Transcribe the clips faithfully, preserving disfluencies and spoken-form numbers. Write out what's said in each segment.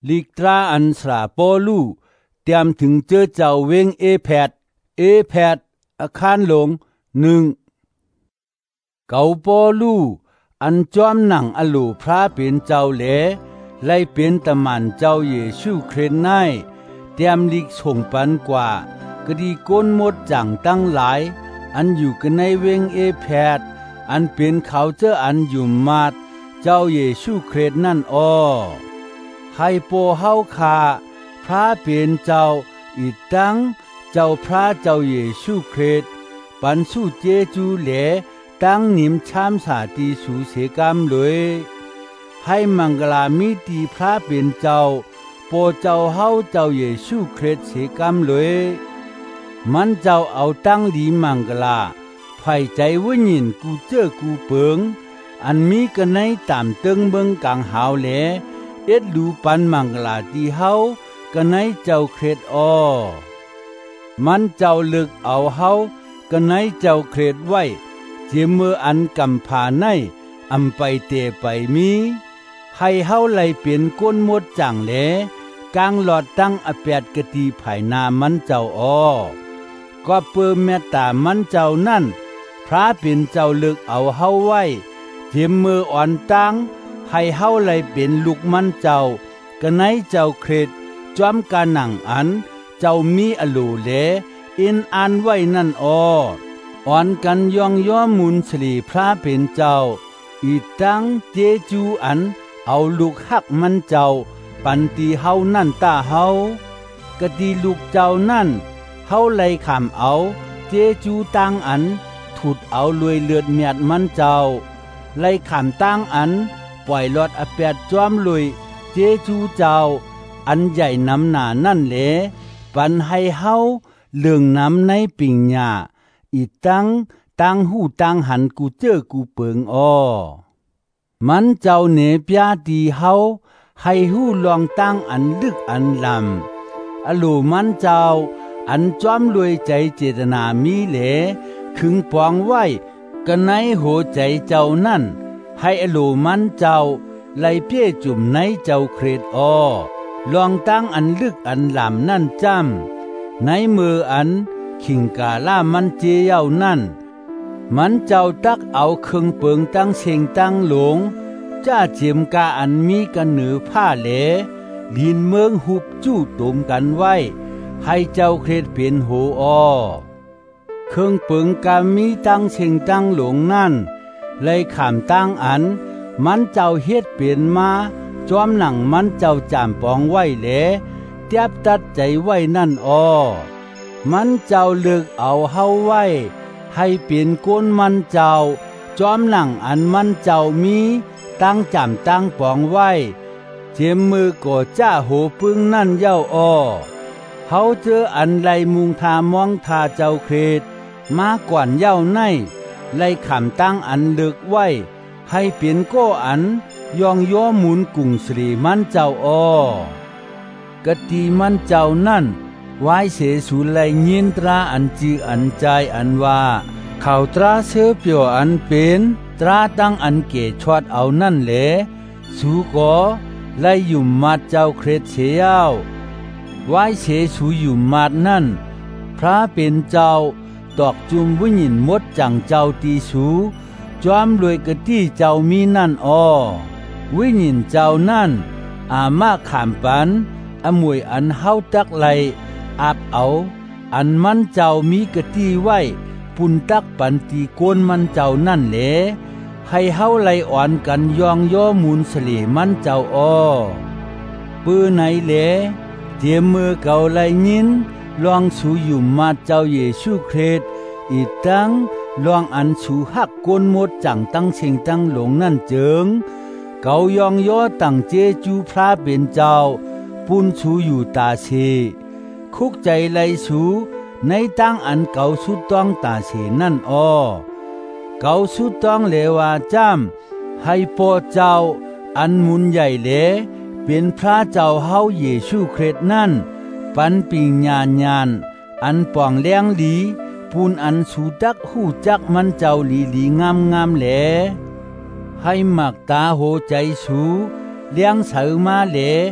ลิกตราอันสราปอลูเตรียมถึงเจอเจ้าเวงเอแพดเอแพดอาคารหลงหนึ่งเกาปอลูอันจอมหนังอโลพระเป็นเจ้าแหลไล่เป็นตะมันเจ้าเยซูคริสต์ไนเตรียมลิกส่งปันกว่ากดีก้นหมดจังตั้งหลายอันอยู่กันในเวงเอแพดอันเป็นเขาเจ้าอันอยู่มาดเจ้าเยซูคริสต์นั่นอ้อให้โปเฮาคาพระเป็นเจ้าอีตั้งเจ้าพระเจ้าเยซูคริสต์ปันสู้เจจูแหลตั้งนิมชามสาตีสูเสกามเลยให้มังกลามีตีพระเป็นเจ้าโปเจ้าเฮาเจ้าเยซูคริสต์เสกามเลยมันเจ้าเอาตั้งดีมังกลาไผ่ใจวิญญาณกูเจอกูเปิงอันมีกันในตามเติงเบิงกลางหาวแหลเอ็ดดูปันมังกลาตีเฮากันในเจ้าคริสต์อ้อมันเจ้าลึกเอาเฮากันในเจ้าคริสต์ไว้เจมืออันกำผาในอำไปเตไปมีให้เฮาไหลเปลี่ยนก้นหมดจังแหลกลางหลอดตั้งอแปดกะตีภายนามันเจ้าอ้อก็เปิ่มเมตตามันเจ้านั่นพระเป็นเจ้าลึกเอาเฮาไว้เจมืออ่อนตั้งให้เฮาไหลเป็นลูกมันเจ้ากันในเจ้าคริสต์จอมกาหนังอันเจ้ามีอโลแลอินอันไว้นั่นอ้ออ่อนกันยองย่อมุนสลีพระเป็นเจ้าอีตั้งเจจูอันเอาลูกหักมันเจ้าปันตีเฮานั่นตาเฮากะตีลูกเจ้านั่นเฮาไล่ขามเอาเจจูตังอันถุดเอาลวยเลือดเมียดมันเจ้าไล่ขามตังอันปล่อยลอดอแปดจอมลุยเจจูเจ้าอันใหญ่น้ำหนานั่นแหละปันให้เฮาเลื่องน้ำในปิ่งหญ้าอีตั้งตังหูตังหันกูเจอกูเปิงอ้อมันเจ้าเนปยาตีเฮาให้หูลองตั้งอันลึกอันลำอโลมันเจ้าอันจอมรวยใจเจตนามีแหลขึงปองไว้กันในหัวใจเจ้านั่นให้อโลมันเจ้าไล่เพี้ยจุ่มในเจ้าเครดอ้อลองตั้งอันลึกอันลำนั่นจำในมืออันขิงกาล่ามันเจียวนั่นมันเจ้าตักเอาเครื่องเปิงตั้งเชงตั้งหลงจ้าเจียมกาอันมีกันเหนือผ้าแหลลินเมืองหุบจู้ตุมกันไว้ให้เจ้าเครดเป็นโหอ้อเครื่องเปิงกามีตั้งเชงตั้งหลงนั่นเลยขามตั้งอันมันเจ้าเฮ็ดเปลี่ยนมาจอมหนังมันเจ้าจามปองไว้แหลเตียบตัดใจไว้นั่นอ้อมันเจ้าเลือกเอาเฮาไว้ให้เปลี่ยนก้นมันเจ้าจอมหนังอันมันเจ้ามีตั้งจำตั้งปองไว้เจมมือก่อจ้าโหปึ้งนั่นเย้าอ้อเฮาเจออันไลมุงทามองทาเจ้าเครดมาก่อนเย้าในไลขำตั้งอันเลือกไว้ให้เปลี่ยนก้อันยองย่อหมุนกุ่งสรีมันเจ้าอ้อกะตีมันเจ้านั่นไว้เสสูไลยินตราอันจีอันใจอันว่าเขาตราเสือเปียวอันเป็นตราตั้งอันเกชวดเอานั่นแหละสูก็ไลอยู่มาเจ้าเครดเสียวไว้เสสูอยู่มานั่นพระเป็นเจ้าตอกจุมวิญญาณมดจังเจ้าตีสูจอมรวยกะตี้เจ้ามีนั่นอ้อวิญญาณเจ้านั่นอามาขามปันอมวยอันเฮาตักไลอาบเอาอันมันเจ้ามีกะตี้ไว้ปุ่นตักปันตีโกนมันเจ้านั่นแหละให้เฮาไลอ่อนกันยองย่อมูลเสลมันเจ้าอ้อปื้อไหนแหละเจียมมือเก่าไลยินลองสูอยู่มาเจ้าเยซูคริสต์อีตั้งลองอันสูหักโกนหมดจังตั้งเชงตั้งหลงนั่นเจิงเกายองย่อตั้งเจจูพระเป็นเจ้าปุ้นสูอยู่ตาเชคุกใจไลสูในตั้งอันเก่าสุดต้องตาเชนั่นอ้อเก่าสุดต้องเลวาจำให้โปเจ้าอันมุนใหญ่เลเป็นพระเจ้าเฮาเยซูคริสต์นั่นปันปิงญาณญาณอันป่องเลี้ยงดีปูนอันสูดักหูจักมันเจ้าลีลีงามงามแหลให้หมักตาโหใจสูเลี้ยงเสือมาแหล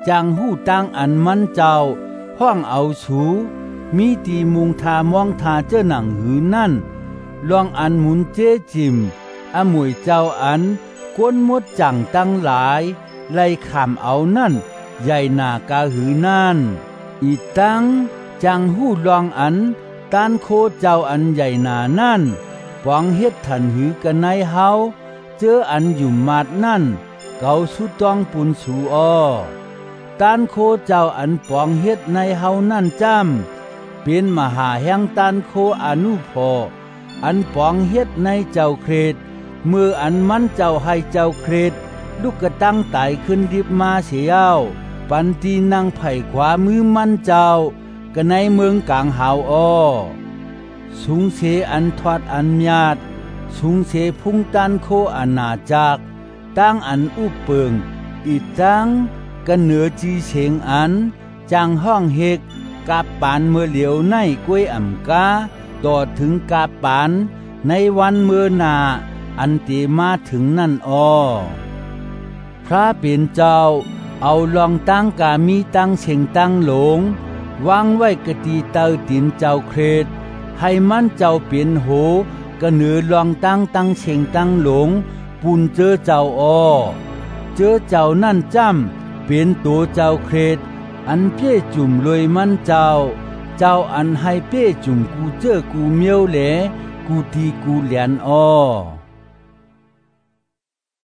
จางหู้ตั้งอันมันเจ้าห้องเอาสูมีตีมุงทามองทาเจ้าหนังหือนั่นลองอันหมุนเจจิมอมวยเจ้าอันกวนมดจังตั้งหลายไล่ขามเอานั่นใหญ่หนากาหือนั่นอีตั้งจังหู้ลองอันตานโคเจ้าอันใหญ่หนานั่นปองเฮ็ดทันหือกันในเฮาเจออันอยู่มาดนั่นเกาสุต้องปุนสูอ้อตานโคเจ้าอันปองเฮ็ดในเฮานั่นจ้ำเป็นมหาแห่งตานโคอนุพออันปองเฮ็ดในเจ้าเครดเมื่ออันมันเจ้าให้เจ้าเครดลูกกระตั้งไต่ขึ้นดิบมาเสียเอาปันตีนางไผ่ขวามือมันเจ้าก็ในเมืองกลางหาวอ้อสูงเสอันทอดอันญาติสูงเสพุ่งตันโคอาณาจักตั้งอันอุเปิงอีตั้งกันเหนือจีเฉงอันจางห้องเฮกกาปานเมื่อเหลียวในกล้วยอ่ำกาต่อถึงกาปานในวันเมื่อนาอันเตมาถึงนั่นอ้อพระเป็นเจ้าเอาลองตั้งกามีตั้งเฉงตั้งหลงวางไว้กะตีเต้าตินเจ้าเครดให้มันเจ้าเปลี่ยนโหกะเหนือลองตั้งตั้งเฉงตั้งหลงปุนเจอเจ้าอ้อเจอเจ้านั่นจ้ำเป็นตัวเจ้าเครดอันเพ่จุ่มลอยมันเจ้าเจ้าอันให้เพ่จุ่มกูเจอกูเมียวแหลกูทีกูเหลียนอ้อ